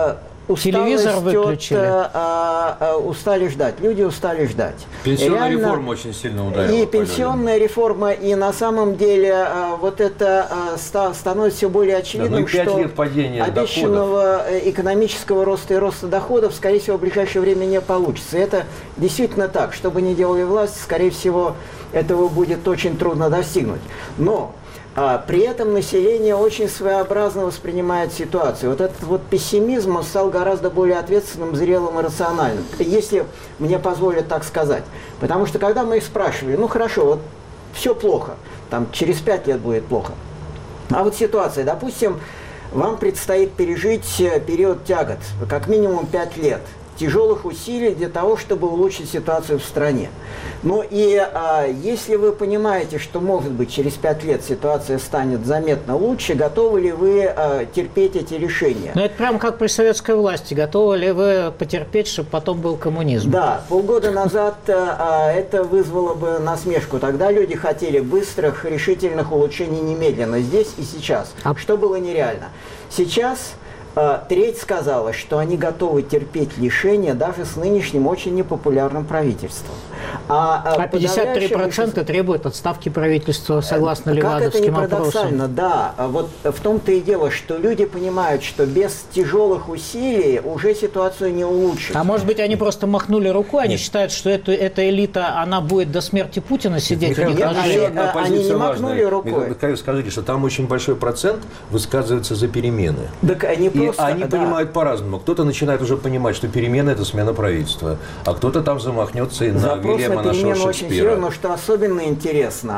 Телевизор выключили. Устали ждать. Люди устали ждать. Пенсионная реформа очень сильно ударила. И пенсионная реформа, и на самом деле вот это становится все более очевидным, что обещанного экономического роста и роста доходов, скорее всего, в ближайшее время не получится. Это действительно так. Что бы ни делали власти, скорее всего, этого будет очень трудно достигнуть. Но при этом население очень своеобразно воспринимает ситуацию. Вот этот вот пессимизм стал гораздо более ответственным, зрелым и рациональным, если мне позволят так сказать. Потому что когда мы их спрашивали, ну хорошо, вот все плохо, там через 5 лет будет плохо. А вот ситуация, допустим, вам предстоит пережить период тягот, как минимум 5 лет. Тяжелых усилий для того, чтобы улучшить ситуацию в стране. Ну и если вы понимаете, что, может быть, через 5 лет ситуация станет заметно лучше, готовы ли вы терпеть эти решения? Ну это прямо как при советской власти. Готовы ли вы потерпеть, чтобы потом был коммунизм? Да, полгода назад это вызвало бы насмешку. Тогда люди хотели быстрых, решительных улучшений немедленно, здесь и сейчас, что было нереально. Сейчас треть сказала, что они готовы терпеть лишения даже с нынешним очень непопулярным правительством. А 53% требуют отставки правительства, согласно левадовским опросам. Как это не парадоксально, да. Вот в том-то и дело, что люди понимают, что без тяжелых усилий уже ситуацию не улучшить. А может быть, они просто махнули рукой, они считают, что эта элита, она будет до смерти Путина сидеть? Они не махнули рукой. Скажите, что там очень большой процент высказывается за перемены. Так они понимают по-разному. Кто-то начинает уже понимать, что перемены – это смена правительства, а кто-то там замахнется и на Вильяма, нашего Шекспира. Но что особенно интересно,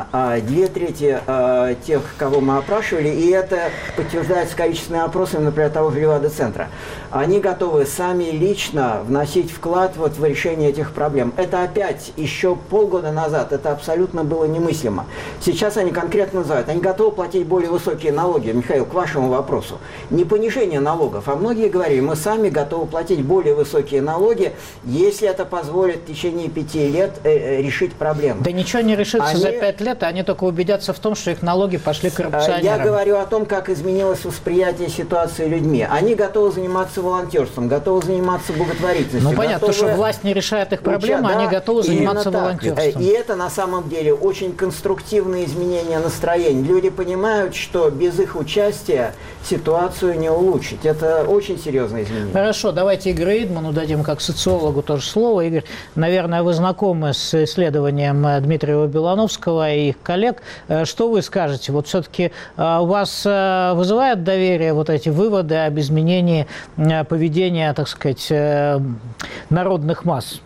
2/3 тех, кого мы опрашивали, и это подтверждается количественными опросами, например, того же Левада-центра, они готовы сами лично вносить вклад вот в решение этих проблем. Это опять еще полгода назад, это абсолютно было немыслимо. Сейчас они конкретно называют, они готовы платить более высокие налоги. Михаил, к вашему вопросу. Не понижение налогов, а многие говорили, мы сами готовы платить более высокие налоги, если это позволит в течение 5 лет решить проблему. Да ничего не решится за 5 лет, они только убедятся в том, что их налоги пошли коррупционерам. Я говорю о том, как изменилось восприятие ситуации людьми. Они готовы заниматься волонтерством, готовы заниматься благотворительностью. Ну понятно, что власть не решает их проблемы, они готовы заниматься волонтерством. И это на самом деле очень конструктивные изменения настроений. Люди понимают, что без их участия ситуацию не улучшить. Это очень серьезное изменение. Хорошо, давайте Игорю Идману дадим как социологу тоже слово. Игорь, наверное, вы знакомы с исследованием Дмитрия Белановского и их коллег. Что вы скажете? Вот все-таки у вас вызывает доверие вот эти выводы об изменении поведения, так сказать, народных масс?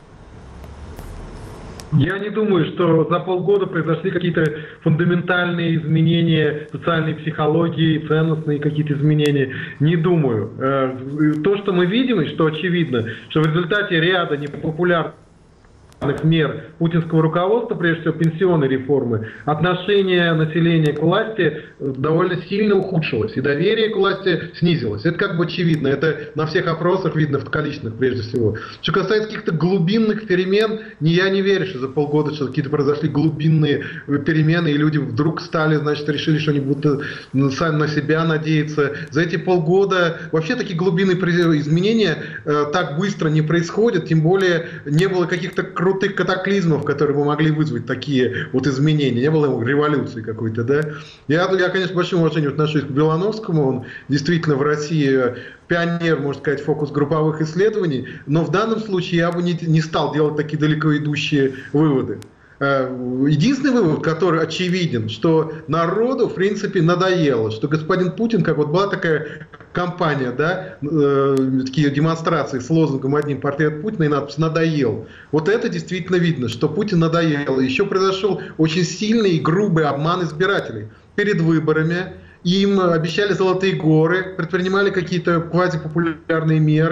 Я не думаю, что за полгода произошли какие-то фундаментальные изменения социальной психологии, ценностные какие-то изменения. Не думаю. То, что мы видим, и что очевидно, что в результате ряда непопулярных мер путинского руководства, прежде всего пенсионной реформы, отношение населения к власти довольно сильно ухудшилось, и доверие к власти снизилось. Это как бы очевидно, это на всех опросах видно, в количественных прежде всего. Что касается каких-то глубинных перемен, я не верю, что за полгода что какие-то произошли глубинные перемены, и люди вдруг стали, значит, решили, что они будут сами на себя надеяться. За эти полгода вообще такие глубинные изменения так быстро не происходят, тем более не было каких-то крутых катаклизмов, которые бы могли вызвать такие вот изменения. Не было революции какой-то, да. Я, конечно, с большим уважением отношусь к Белановскому. Он действительно в России пионер, можно сказать, фокус-групповых исследований. Но в данном случае я бы не стал делать такие далеко идущие выводы. Единственный вывод, который очевиден, что народу, в принципе, надоело, что господин Путин, как вот была такая кампания, да, такие демонстрации с лозунгом одним «Портрет Путина» и надпись «Надоел». Вот это действительно видно, что Путин надоел. Еще произошел очень сильный и грубый обман избирателей. Перед выборами им обещали золотые горы, предпринимали какие-то квазипопулярные меры,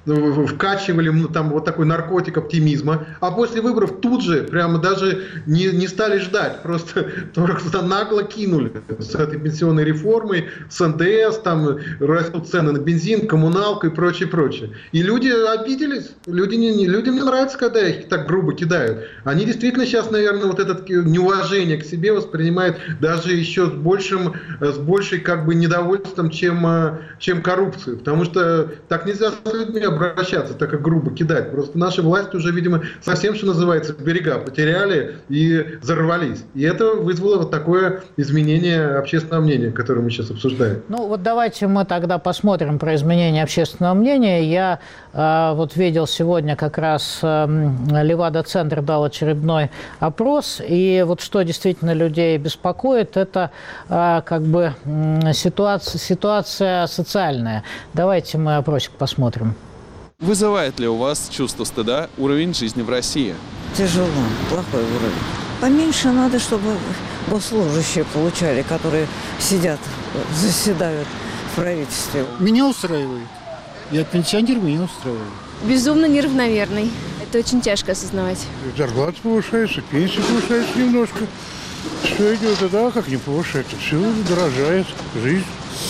вкачивали там вот такой наркотик оптимизма, а после выборов тут же прямо даже не стали ждать, просто нагло кинули с этой пенсионной реформой, с НДС, там растут цены на бензин, коммуналку и прочее, прочее. И люди обиделись, людям не нравится, когда их так грубо кидают. Они действительно сейчас, наверное, вот это неуважение к себе воспринимают даже еще с большей как бы недовольством, чем коррупцию, потому что так нельзя с людьми обращаться, так как грубо кидать. Просто наши власти уже, видимо, совсем, что называется, берега потеряли и взорвались. И это вызвало вот такое изменение общественного мнения, которое мы сейчас обсуждаем. Ну вот давайте мы тогда посмотрим про изменение общественного мнения. Я вот видел сегодня как раз Левада-центр дал очередной опрос, и вот что действительно людей беспокоит, это как бы ситуация социальная. Давайте мы опросик посмотрим. Вызывает ли у вас чувство стыда уровень жизни в России? Тяжело, плохой уровень. Поменьше надо, чтобы госслужащие получали, которые заседают в правительстве. Меня устраивает. Я пенсионер, меня устраивает. Безумно неравномерный. Это очень тяжко осознавать. Зарплата повышается, пенсия повышается немножко. Все идет, да, как не повышается. Все дорожает, жизнь.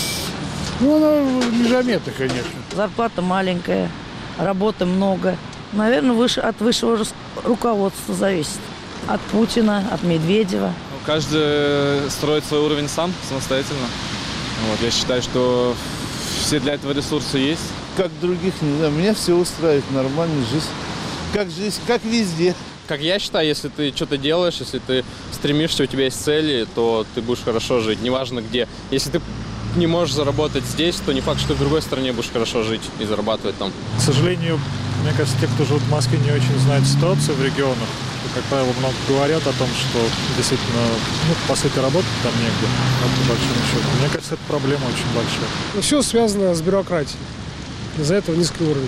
Ну, она незаметна, конечно. Зарплата маленькая, работы много. Наверное, от высшего руководства зависит. От Путина, от Медведева. Каждый строит свой уровень сам, самостоятельно. Вот, я считаю, что все для этого ресурсы есть. Как других, не знаю, меня все устраивает, нормальная жизнь, как везде. Как я считаю, если ты что-то делаешь, если ты стремишься, у тебя есть цели, то ты будешь хорошо жить, неважно где. Если ты не можешь заработать здесь, то не факт, что ты в другой стране будешь хорошо жить и зарабатывать там. К сожалению, мне кажется, те, кто живут в Москве, не очень знают ситуацию в регионах. И, как правило, много говорят о том, что действительно, по сути, работать там негде, по большому счету. Мне кажется, это проблема очень большая. Все связано с бюрократией. Из-за этого низкий уровень.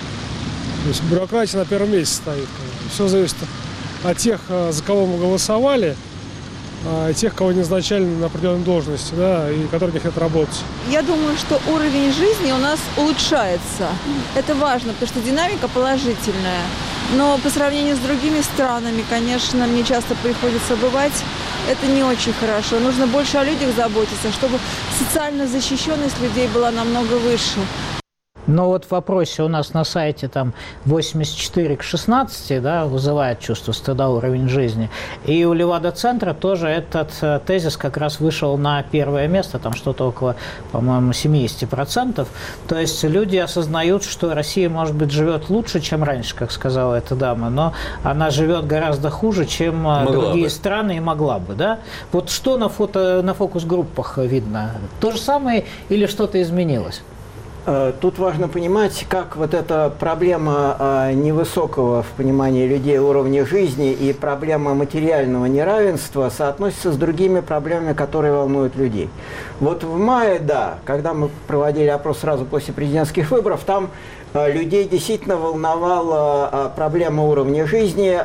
То есть бюрократия на первом месте стоит. Все зависит от тех, за кого мы голосовали, тех, кого не назначали на определенной должности, да, и которые не хотят работать. Я думаю, что уровень жизни у нас улучшается. Это важно, потому что динамика положительная. Но по сравнению с другими странами, конечно, мне часто приходится бывать, это не очень хорошо. Нужно больше о людях заботиться, чтобы социальная защищенность людей была намного выше. Но вот в вопросе у нас на сайте там 84 к 16, да, вызывает чувство стыда уровень жизни. И у Левада-центра тоже этот тезис как раз вышел на первое место, там что-то около, по-моему, 70%. То есть люди осознают, что Россия, может быть, живет лучше, чем раньше, как сказала эта дама, но она живет гораздо хуже, чем другие страны и могла бы. Да? Вот что на фокус-группах видно? То же самое или что-то изменилось? Тут важно понимать, как вот эта проблема невысокого в понимании людей уровня жизни и проблема материального неравенства соотносятся с другими проблемами, которые волнуют людей. Вот в мае, да, когда мы проводили опрос сразу после президентских выборов, там людей действительно волновала проблема уровня жизни.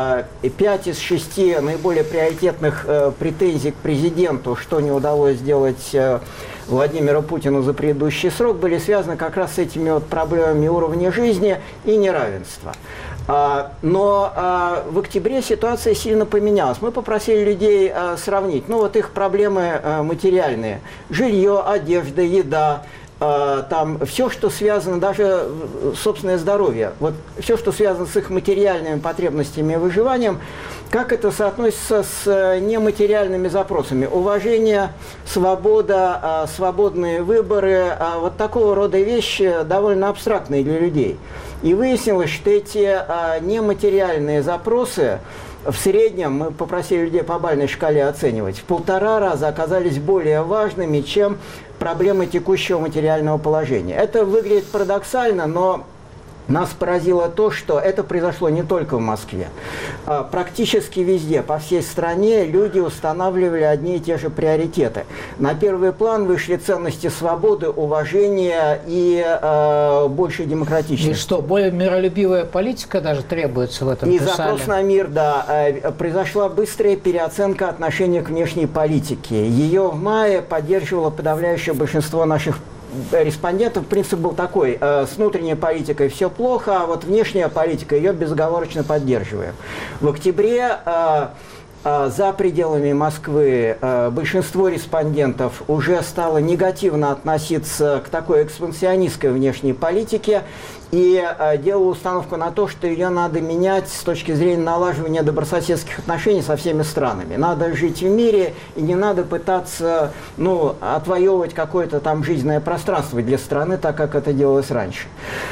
5 из 6 наиболее приоритетных претензий к президенту, что не удалось сделать Владимиру Путину за предыдущий срок, были связаны как раз с этими вот проблемами уровня жизни и неравенства. Но в октябре ситуация сильно поменялась. Мы попросили людей сравнить, вот их проблемы материальные. Жилье, одежда, еда. Там все, что связано, даже собственное здоровье, вот все, что связано с их материальными потребностями и выживанием, как это соотносится с нематериальными запросами. Уважение, свобода, свободные выборы, вот такого рода вещи довольно абстрактные для людей. И выяснилось, что эти нематериальные запросы в среднем, мы попросили людей по бальной шкале оценивать, в 1,5 раза оказались более важными, чем проблемы текущего материального положения. Это выглядит парадоксально, но нас поразило то, что это произошло не только в Москве. Практически везде, по всей стране, люди устанавливали одни и те же приоритеты. На первый план вышли ценности свободы, уважения и большей демократичности. И что, более миролюбивая политика даже требуется в этом И писали? Запрос на мир, да. Произошла быстрая переоценка отношения к внешней политике. Ее в мае поддерживало подавляющее большинство наших респондентов принцип был такой: с внутренней политикой все плохо, а вот внешняя политика, ее безоговорочно поддерживаем. В октябре за пределами Москвы большинство респондентов уже стало негативно относиться к такой экспансионистской внешней политике и делало установку на то, что ее надо менять с точки зрения налаживания добрососедских отношений со всеми странами. Надо жить в мире, и не надо пытаться, ну, отвоевывать какое-то там жизненное пространство для страны, так как это делалось раньше.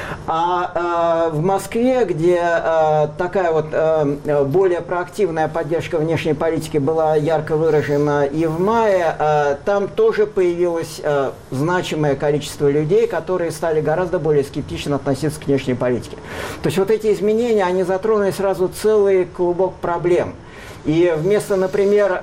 А в Москве, где такая вот более проактивная поддержка внешней политики была ярко выражена и в мае, там тоже появилось значимое количество людей, которые стали гораздо более скептично относиться к внешней политике. То есть вот эти изменения, они затронули сразу целый клубок проблем. И вместо, например,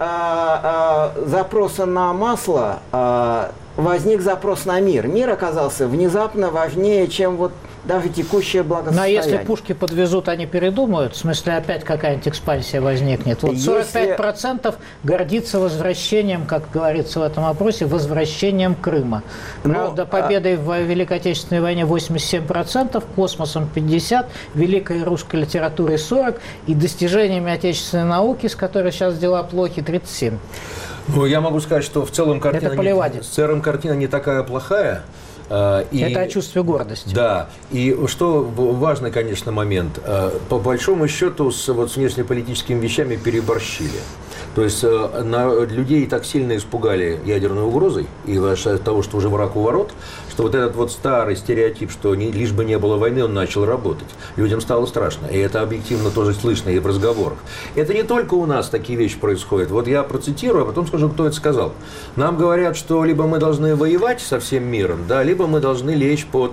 запроса на масло возник запрос на мир. Мир оказался внезапно важнее, чем вот даже текущее благосостояние. Но если пушки подвезут, они передумают? В смысле, опять какая-нибудь экспансия возникнет? Вот 45% гордится возвращением, как говорится в этом опросе, возвращением Крыма. Правда, победой в Великой Отечественной войне 87%, космосом 50%, великой русской литературой 40% и достижениями отечественной науки, с которой сейчас дела плохи, 37%. Ну, я могу сказать, что в целом картина не такая плохая. Это о чувстве гордости. Да. И что важный, конечно, момент. По большому счету с внешнеполитическими вещами переборщили. То есть людей так сильно испугали ядерной угрозой и от того, что уже враг у ворот, что вот этот вот старый стереотип, что лишь бы не было войны, он начал работать. Людям стало страшно. И это объективно тоже слышно и в разговорах. Это не только у нас такие вещи происходят. Вот я процитирую, а потом скажу, кто это сказал. Нам говорят, что либо мы должны воевать со всем миром, да, либо мы должны лечь под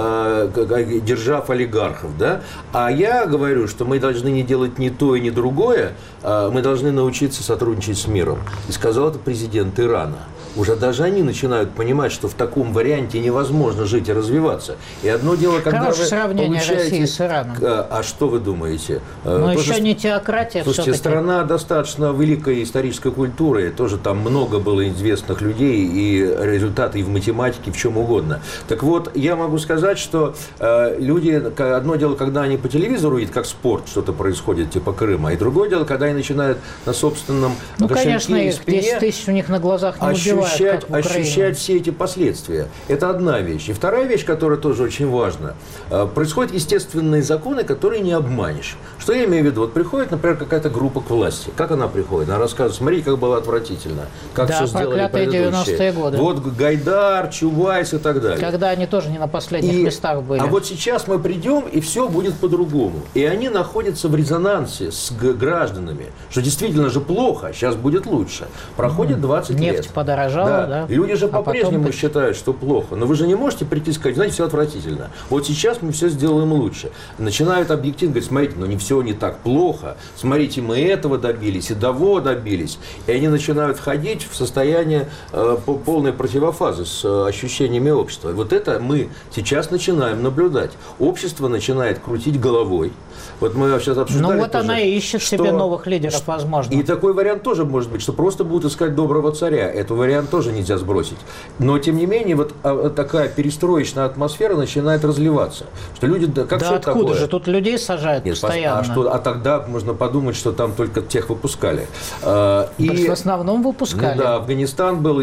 держав олигархов. Да? А я говорю, что мы должны не делать ни то и ни другое, мы должны научиться сотрудничать с миром. И сказал это президент Ирана. Уже даже они начинают понимать, что в таком варианте невозможно жить и развиваться. И одно дело, когда хорошее вы сравнение получаете... России с Ираном. А что вы думаете? Но еще не теократия. Слушайте, страна достаточно великой исторической культуры. Тоже там много было известных людей и результаты и в математике, в чем угодно. Так вот, я могу сказать, что люди... Одно дело, когда они по телевизору видят, как спорт, что-то происходит, типа Крыма. И другое дело, когда они начинают на собственном конечно, их 10 тысяч у них на глазах не убивают. Ощущать все эти последствия. Это одна вещь. И вторая вещь, которая тоже очень важна. Происходят естественные законы, которые не обманешь. Что я имею в виду? Вот приходит, например, какая-то группа к власти. Как она приходит? Она рассказывает, смотри, как было отвратительно. Как все сделали предыдущие. 90-е годы. Вот Гайдар, Чубайс и так далее. Когда они тоже не на последних местах были. А вот сейчас мы придем, и все будет по-другому. И они находятся в резонансе с гражданами. Что действительно же плохо, сейчас будет лучше. Проходит 20 лет. Нефть подорожала. Да. Люди же по-прежнему считают, что плохо. Но вы же не можете прийти и сказать, знаете, все отвратительно. Вот сейчас мы все сделаем лучше. Начинают объективно говорить, смотрите, но не все не так плохо. Смотрите, мы этого добились и того добились. И они начинают входить в состояние полной противофазы с ощущениями общества. Вот это мы сейчас начинаем наблюдать. Общество начинает крутить головой. Вот мы сейчас обсуждали. Ну вот тоже, она и ищет себе новых лидеров, возможно. И такой вариант тоже может быть, что просто будут искать доброго царя. Это вариант тоже нельзя сбросить. Но, тем не менее, вот такая перестроечная атмосфера начинает разливаться. Что люди, как да откуда такое? Же? Тут людей сажают постоянно. А тогда можно подумать, что там только тех выпускали. В основном выпускали. Ну, да, Афганистан был,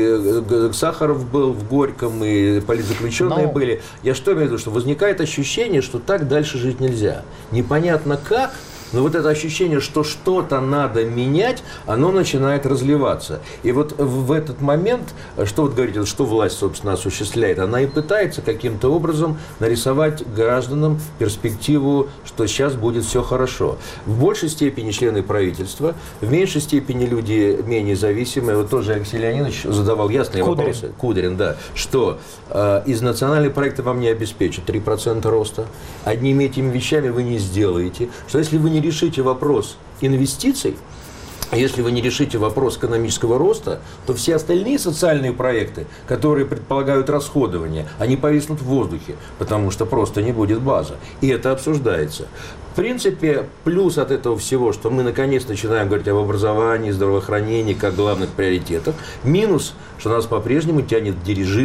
и Сахаров был в Горьком, и политзаключенные были. Я что имею в виду? Что возникает ощущение, что так дальше жить нельзя. Непонятно как, но вот это ощущение, что что-то надо менять, оно начинает разливаться. И вот в этот момент, что вот говорите, что власть, собственно, осуществляет, она и пытается каким-то образом нарисовать гражданам перспективу, что сейчас будет все хорошо. В большей степени члены правительства, в меньшей степени люди менее зависимые. Вот тоже Алексей Леонидович задавал ясные вопросы. Кудрин, да. Что из национальных проектов вам не обеспечат 3% роста. Одними этими вещами вы не сделаете. Что если вы не решите вопрос инвестиций, если вы не решите вопрос экономического роста, то все остальные социальные проекты, которые предполагают расходование, они повиснут в воздухе, потому что просто не будет базы. И это обсуждается. В принципе, плюс от этого всего, что мы наконец начинаем говорить об образовании, здравоохранении как главных приоритетах. Минус, что нас по-прежнему тянет дирижизм,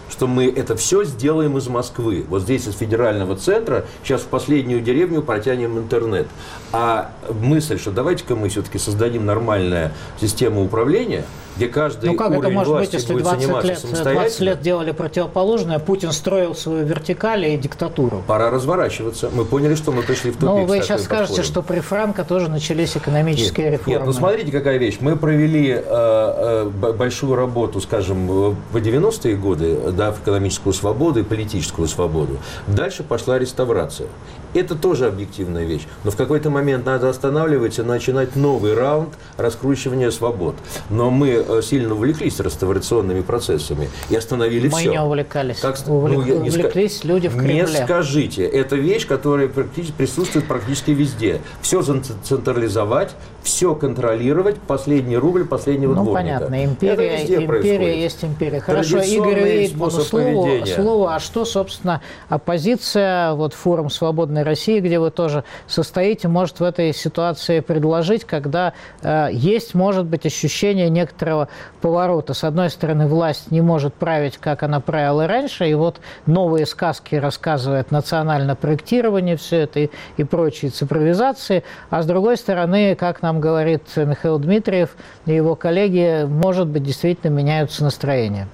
что мы это все сделаем из Москвы. Вот здесь из федерального центра сейчас в последнюю деревню протянем интернет. А мысль, что давайте-ка мы все-таки создадим нормальную систему управления, где каждый как уровень это может быть, власти если будет 20 заниматься лет, самостоятельно? 20 лет делали противоположное, Путин строил свою вертикаль и диктатуру. Пора разворачиваться. Мы поняли, что мы пришли в тупик. Но вы сейчас скажете, что при Франко тоже начались экономические реформы. Нет, ну смотрите, какая вещь. Мы провели большую работу, скажем, в 90-е годы, дав экономическую свободу и политическую свободу. Дальше пошла реставрация. Это тоже объективная вещь. Но в какой-то момент надо останавливаться и начинать новый раунд раскручивания свобод. Но мы сильно увлеклись реставрационными процессами и остановили все. Мы не увлекались. Увлеклись люди в Кремле. Не скажите. Это вещь, которая присутствует практически везде. Все централизовать, все контролировать, последний рубль последнего дворника. Понятно. Империя есть империя. Хорошо, Игорь Эйдману слово. А что, собственно, оппозиция, вот форум «Свободной России», где вы тоже состоите, может в этой ситуации предложить, когда есть, может быть, ощущение некоторого поворота. С одной стороны, власть не может править, как она правила раньше, и вот новые сказки рассказывает национальное проектирование, все это и прочие цифровизации. А с другой стороны, как нам говорит Михаил Дмитриев и его коллеги, может быть, действительно меняются настроения.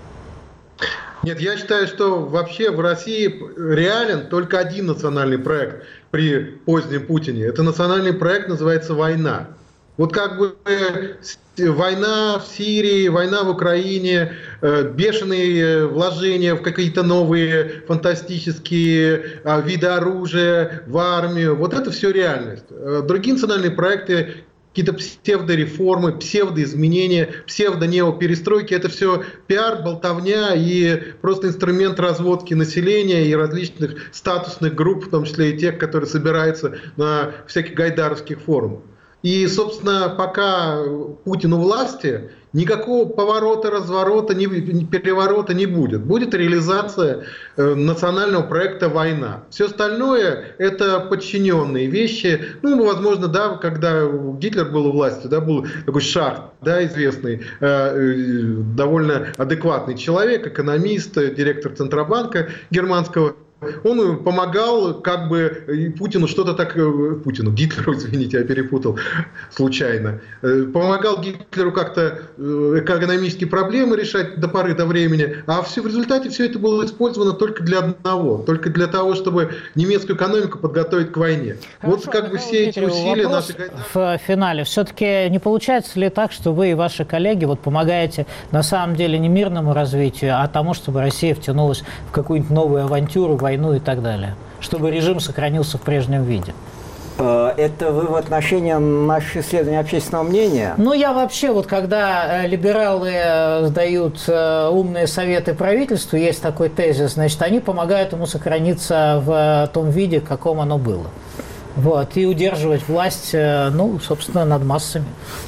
Нет, я считаю, что вообще в России реален только один национальный проект при позднем Путине. Это национальный проект называется «Война». Вот как бы война в Сирии, война в Украине, бешеные вложения в какие-то новые фантастические виды оружия, в армию. Вот это все реальность. Другие национальные проекты, какие-то псевдореформы, псевдоизменения, псевдонеоперестройки — это все пиар, болтовня и просто инструмент разводки населения и различных статусных групп, в том числе и тех, которые собираются на всяких гайдаровских форумах. И, собственно, пока Путин у власти, никакого поворота, разворота, переворота не будет. Будет реализация национального проекта «Война». Все остальное – это подчиненные вещи. Ну, возможно, да, когда Гитлер был у власти, да, был такой Шахт, да, известный, довольно адекватный человек, экономист, директор Центробанка германского. Он помогал как бы Путину что-то так... Гитлеру, извините, я перепутал случайно. Помогал Гитлеру как-то экономические проблемы решать до поры до времени. А в результате все это было использовано только для одного. Только для того, чтобы немецкую экономику подготовить к войне. Хорошо, вот как бы все эти усилия наши... В финале. Все-таки не получается ли так, что вы и ваши коллеги вот помогаете на самом деле не мирному развитию, а тому, чтобы Россия втянулась в какую-нибудь новую авантюру, войну и так далее, чтобы режим сохранился в прежнем виде? Это вы в отношении наших исследований общественного мнения? Ну, я вообще, вот когда либералы дают умные советы правительству, есть такой тезис, значит, они помогают ему сохраниться в том виде, в каком оно было. Вот, и удерживать власть, ну, собственно, над массами.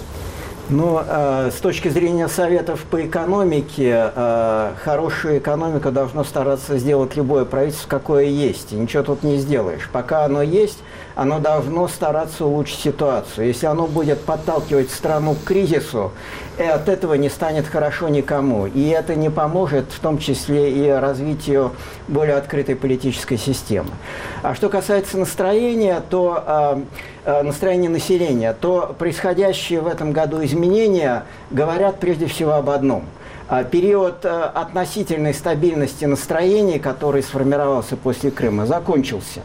Ну, с точки зрения советов по экономике, хорошую экономику должно стараться сделать любое правительство, какое есть. И ничего тут не сделаешь. Пока оно есть, оно должно стараться улучшить ситуацию. Если оно будет подталкивать страну к кризису, от этого не станет хорошо никому. И это не поможет, в том числе и развитию более открытой политической системы. А что касается настроения, то настроение населения, то происходящие в этом году изменения говорят прежде всего об одном. Период относительной стабильности настроений, который сформировался после Крыма, закончился.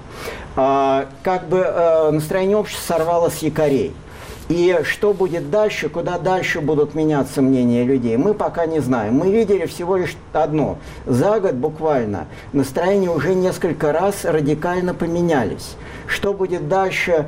Как бы настроение общества сорвалось с якорей. И что будет дальше, куда дальше будут меняться мнения людей, мы пока не знаем. Мы видели всего лишь одно. За год буквально настроения уже несколько раз радикально поменялись. Что будет дальше,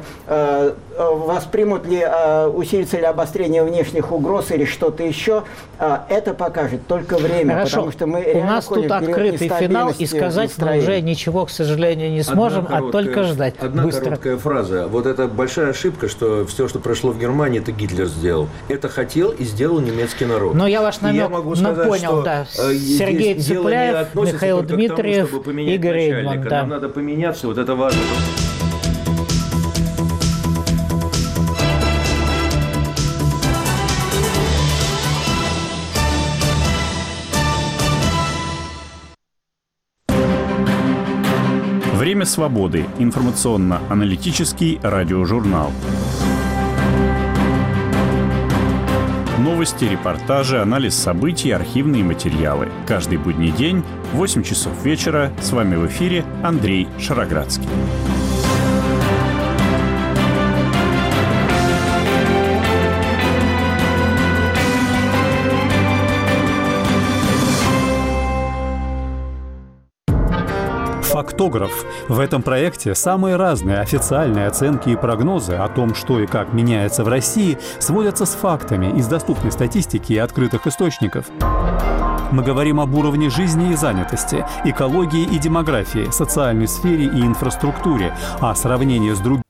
воспримут ли, усилится ли обострение внешних угроз или что-то еще, это покажет только время. Хорошо. Потому что мы у нас тут открытый финал, и сказать мы уже ничего, к сожалению, не сможем, а только ждать. Одна быстро. Короткая фраза. Вот это большая ошибка, что все, что прошло в Германии, это Гитлер сделал. Это хотел и сделал немецкий народ. Но я ваш намек понял, да. Сергей Цыпляев, Михаил Дмитриев, Игорь Эйдман. Нам надо поменяться, вот это важно. «Время свободы» – информационно-аналитический радиожурнал. Новости, репортажи, анализ событий, архивные материалы. Каждый будний день в 8 часов вечера. С вами в эфире Андрей Шароградский. Фактограф. В этом проекте самые разные официальные оценки и прогнозы о том, что и как меняется в России, сводятся с фактами из доступной статистики и открытых источников. Мы говорим об уровне жизни и занятости, экологии и демографии, социальной сфере и инфраструктуре, а сравнение с другими